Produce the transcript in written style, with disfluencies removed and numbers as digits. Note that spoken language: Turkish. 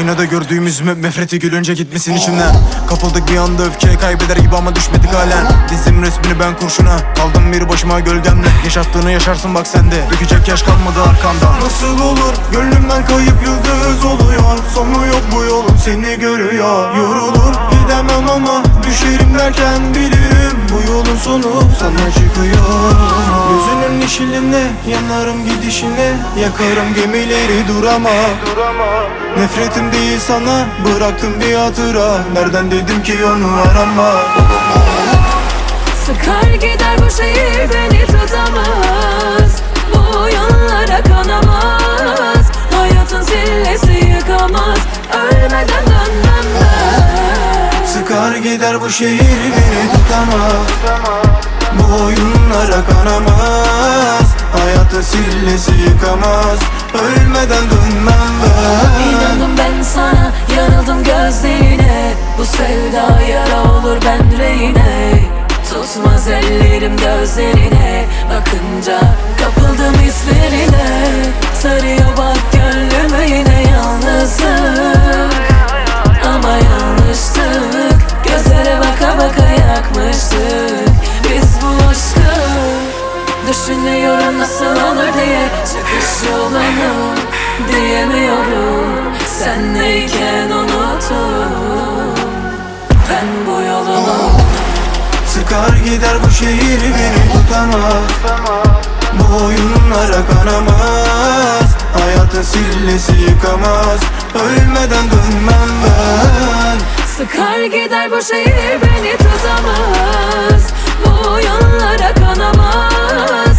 Aynada gördüğümüz nefreti gülünce gitmesin içimden. Kapıldık bir anda öfkeye, kaybeder gibi ama düşmedik halen. Dizdim resmini ben kurşuna, kaldım bir başıma gölgemle. Yaşattığını yaşarsın bak sende, dökecek yaş kalmadı arkamda. Nasıl olur, gönlümden kayıp yıldız oluyor. Sonu yok bu yolun, seni görüyor. Yorulur gidemem ama düşerim derken bilirim bu yolun sonu sana çıkıyor. Gözünün yeşiline yanarım gidişine, yakarım gemileri durama. Nefretim değil sana, bıraktım bir hatıra. Nereden dedim ki onu arama. Sıkar gider bu şehir, beni tutamaz. Bu yollara kanamaz. Hayatın sillesi yıkamaz. Ölmeden dönmem ben. Sıkar gider bu şehir, beni tutamaz. Bu oyunlara kanamaz. Hayatın sillesi yıkamaz. Ölmeden dönmem ben. İnandım ben sana, yanıldım gözlerine. Bu sevda yara olur ben reyne. Tutmaz ellerim gözlerine, bakınca kapıldım hislerine. Sarıyor bak gönlümü yine yalnızlık. Ama yanlıştık, gözlere baka baka yakmıştık biz bu aşkı. Düşünüyorum nasıl olur diye, çıkış yolunu diyemiyorum. Senleyken unuturum ben bu yolumu. Sıkar gider bu şehir, beni tutamaz. Bu oyunlara kanamaz. Hayatın sillesi yıkamaz. Ölmeden dönmem ben. Sıkar gider bu şehir, beni tutamaz. Bu yollara kanamaz.